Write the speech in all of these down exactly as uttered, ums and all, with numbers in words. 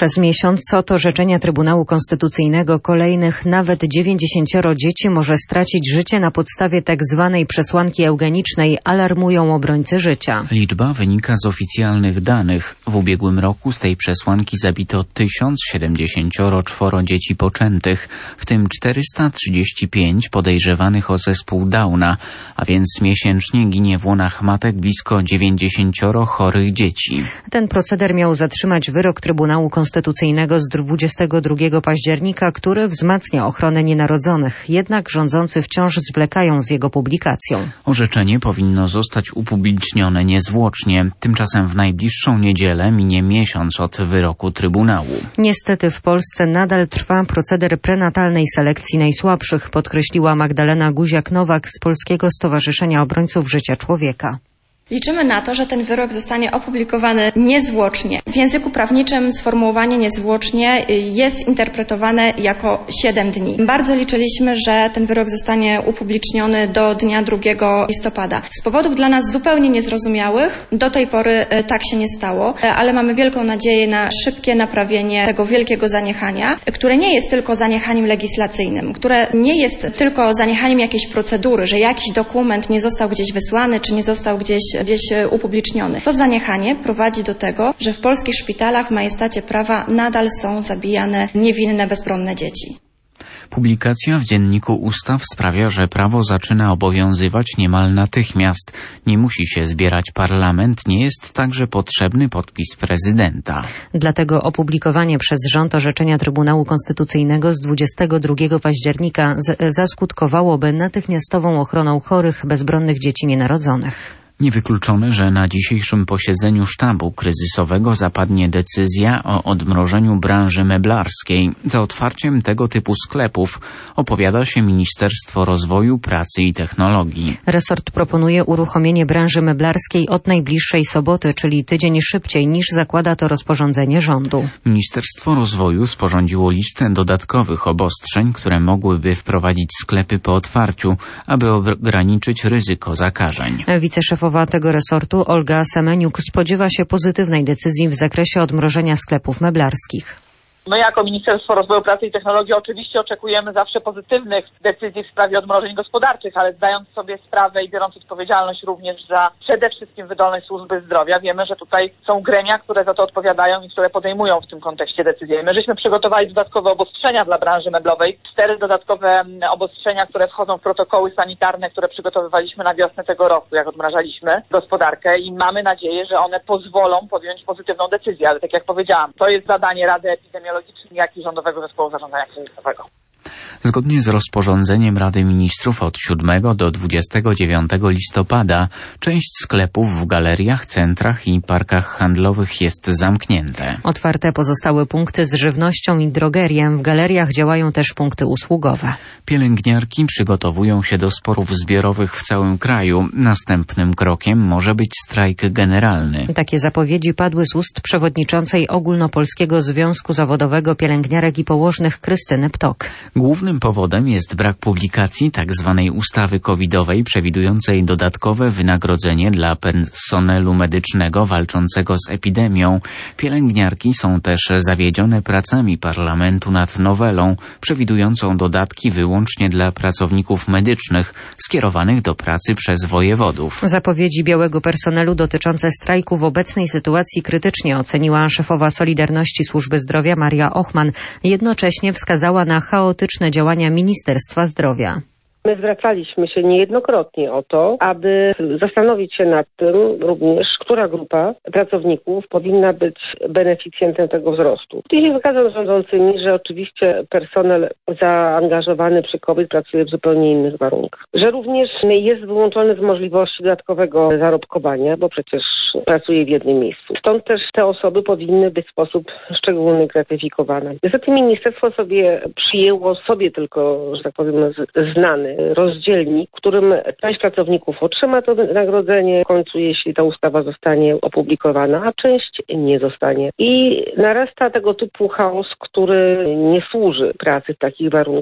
Przez miesiąc od orzeczenia Trybunału Konstytucyjnego kolejnych nawet dziewięćdziesięcioro dzieci może stracić życie na podstawie tak zwanej przesłanki eugenicznej, alarmują obrońcy życia. Liczba wynika z oficjalnych danych. W ubiegłym roku z tej przesłanki zabito tysiąc siedemdziesiąt cztery dzieci poczętych, w tym czterysta trzydzieści pięć podejrzewanych o zespół Downa, a więc miesięcznie ginie w łonach matek blisko dziewięćdziesięcioro chorych dzieci. Ten proceder miał zatrzymać wyrok Trybunału Konstytucyjnego z dwudziestego drugiego października, który wzmacnia ochronę nienarodzonych. Jednak rządzący wciąż zwlekają z jego publikacją. Orzeczenie powinno zostać upublicznione niezwłocznie. Tymczasem w najbliższą niedzielę minie miesiąc od wyroku Trybunału. Niestety w Polsce nadal trwa proceder prenatalnej selekcji najsłabszych, podkreśliła Magdalena Guziak-Nowak z Polskiego Stowarzyszenia Obrońców Życia Człowieka. Liczymy na to, że ten wyrok zostanie opublikowany niezwłocznie. W języku prawniczym sformułowanie niezwłocznie jest interpretowane jako siedem dni. Bardzo liczyliśmy, że ten wyrok zostanie upubliczniony do dnia drugiego listopada. Z powodów dla nas zupełnie niezrozumiałych do tej pory tak się nie stało, ale mamy wielką nadzieję na szybkie naprawienie tego wielkiego zaniechania, które nie jest tylko zaniechaniem legislacyjnym, które nie jest tylko zaniechaniem jakiejś procedury, że jakiś dokument nie został gdzieś wysłany, czy nie został gdzieś gdzieś upubliczniony. To zaniechanie prowadzi do tego, że w polskich szpitalach w majestacie prawa nadal są zabijane niewinne, bezbronne dzieci. Publikacja w Dzienniku Ustaw sprawia, że prawo zaczyna obowiązywać niemal natychmiast. Nie musi się zbierać parlament, nie jest także potrzebny podpis prezydenta. Dlatego opublikowanie przez rząd orzeczenia Trybunału Konstytucyjnego z dwudziestego drugiego października z- zaskutkowałoby natychmiastową ochroną chorych, bezbronnych dzieci nienarodzonych. Niewykluczone, że na dzisiejszym posiedzeniu sztabu kryzysowego zapadnie decyzja o odmrożeniu branży meblarskiej. Za otwarciem tego typu sklepów opowiada się Ministerstwo Rozwoju, Pracy i Technologii. Resort proponuje uruchomienie branży meblarskiej od najbliższej soboty, czyli tydzień szybciej niż zakłada to rozporządzenie rządu. Ministerstwo Rozwoju sporządziło listę dodatkowych obostrzeń, które mogłyby wprowadzić sklepy po otwarciu, aby ograniczyć ryzyko zakażeń. Wiceszefowa tego resortu Olga Semeniuk spodziewa się pozytywnej decyzji w zakresie odmrożenia sklepów meblarskich. My jako Ministerstwo Rozwoju, Pracy i Technologii oczywiście oczekujemy zawsze pozytywnych decyzji w sprawie odmrożeń gospodarczych, ale zdając sobie sprawę i biorąc odpowiedzialność również za przede wszystkim wydolność służby zdrowia, wiemy, że tutaj są gremia, które za to odpowiadają i które podejmują w tym kontekście decyzje. My żeśmy przygotowali dodatkowe obostrzenia dla branży meblowej, cztery dodatkowe obostrzenia, które wchodzą w protokoły sanitarne, które przygotowywaliśmy na wiosnę tego roku, jak odmrażaliśmy gospodarkę i mamy nadzieję, że one pozwolą podjąć pozytywną decyzję, ale tak jak powiedziałam, to jest zadanie Rady Epidemiologicznej, jak i Rządowego Zespołu Zarządzania Kryzysowego. Zgodnie z rozporządzeniem Rady Ministrów od siódmego do dwudziestego dziewiątego listopada część sklepów w galeriach, centrach i parkach handlowych jest zamknięte. Otwarte pozostały punkty z żywnością i drogeriem. W galeriach działają też punkty usługowe. Pielęgniarki przygotowują się do sporów zbiorowych w całym kraju. Następnym krokiem może być strajk generalny. Takie zapowiedzi padły z ust przewodniczącej Ogólnopolskiego Związku Zawodowego Pielęgniarek i Położnych Krystyny Ptok. Głównym powodem jest brak publikacji tzw. ustawy covidowej przewidującej dodatkowe wynagrodzenie dla personelu medycznego walczącego z epidemią. Pielęgniarki są też zawiedzione pracami parlamentu nad nowelą przewidującą dodatki wyłącznie dla pracowników medycznych skierowanych do pracy przez wojewodów. Zapowiedzi białego personelu dotyczące strajku w obecnej sytuacji krytycznie oceniła szefowa Solidarności Służby Zdrowia Maria Ochman. Jednocześnie wskazała na chaotyczne działania Ministerstwa Zdrowia. My zwracaliśmy się niejednokrotnie o to, aby zastanowić się nad tym również, która grupa pracowników powinna być beneficjentem tego wzrostu. I się zgadzam z rządzącymi, że oczywiście personel zaangażowany przy COVID pracuje w zupełnie innych warunkach. Że również jest wyłączony z możliwości dodatkowego zarobkowania, bo przecież pracuje w jednym miejscu. Stąd też te osoby powinny być w sposób szczególny gratyfikowane. Niestety ministerstwo sobie przyjęło sobie tylko, że tak powiem, znany rozdzielnik, w którym część pracowników otrzyma to wynagrodzenie w końcu, jeśli ta ustawa zostanie opublikowana, a część nie zostanie. I narasta tego typu chaos, który nie służy pracy w takich warunkach.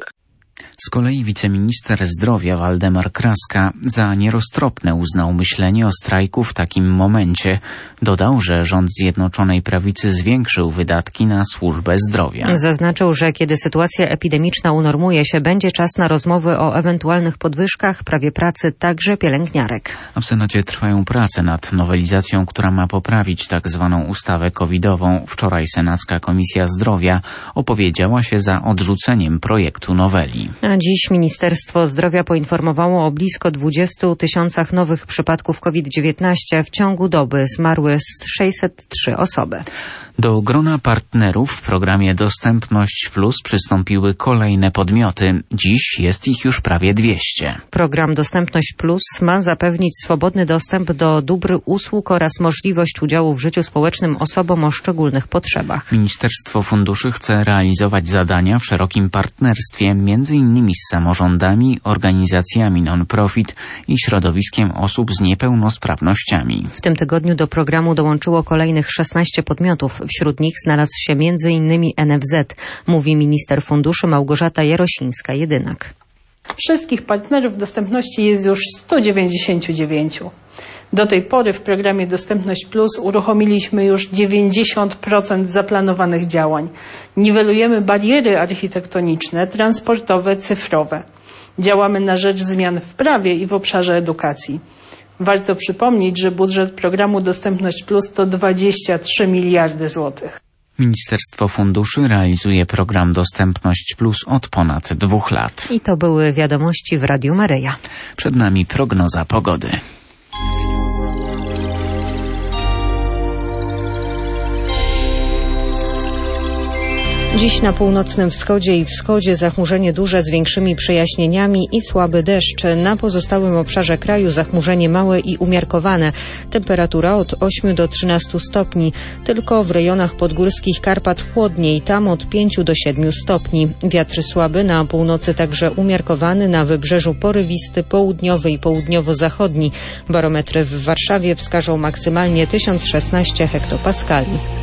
Z kolei wiceminister zdrowia Waldemar Kraska za nieroztropne uznał myślenie o strajku w takim momencie. Dodał, że rząd Zjednoczonej Prawicy zwiększył wydatki na służbę zdrowia. Zaznaczył, że kiedy sytuacja epidemiczna unormuje się, będzie czas na rozmowy o ewentualnych podwyżkach, prawie pracy, także pielęgniarek. A w Senacie trwają prace nad nowelizacją, która ma poprawić tak zwaną ustawę covidową. Wczoraj Senacka Komisja Zdrowia opowiedziała się za odrzuceniem projektu noweli. A dziś Ministerstwo Zdrowia poinformowało o blisko dwudziestu tysiącach nowych przypadków COVID dziewiętnaście. W ciągu doby zmarły sześćset trzy osoby. Do grona partnerów w programie Dostępność Plus przystąpiły kolejne podmioty. Dziś jest ich już prawie dwieście. Program Dostępność Plus ma zapewnić swobodny dostęp do dóbr, usług oraz możliwość udziału w życiu społecznym osobom o szczególnych potrzebach. Ministerstwo Funduszy chce realizować zadania w szerokim partnerstwie, między innymi z samorządami, organizacjami non-profit i środowiskiem osób z niepełnosprawnościami. W tym tygodniu do programu dołączyło kolejnych szesnaście podmiotów. Wśród nich znalazł się między innymi N F Z, mówi minister funduszy Małgorzata Jarosińska-Jedynak. Wszystkich partnerów dostępności jest już sto dziewięćdziesiąt dziewięć. Do tej pory w programie Dostępność Plus uruchomiliśmy już dziewięćdziesiąt procent zaplanowanych działań. Niwelujemy bariery architektoniczne, transportowe, cyfrowe. Działamy na rzecz zmian w prawie i w obszarze edukacji. Warto przypomnieć, że budżet programu Dostępność Plus to dwadzieścia trzy miliardy złotych. Ministerstwo Funduszy realizuje program Dostępność Plus od ponad dwóch lat. I to były wiadomości w Radiu Maryja. Przed nami prognoza pogody. Dziś na północnym wschodzie i wschodzie zachmurzenie duże z większymi przejaśnieniami i słaby deszcz. Na pozostałym obszarze kraju zachmurzenie małe i umiarkowane. Temperatura od ośmiu do trzynastu stopni. Tylko w rejonach podgórskich Karpat chłodniej, tam od pięciu do siedmiu stopni. Wiatr słaby, na północy także umiarkowany, na wybrzeżu porywisty, południowy i południowo-zachodni. Barometry w Warszawie wskażą maksymalnie tysiąc szesnaście hektopaskali.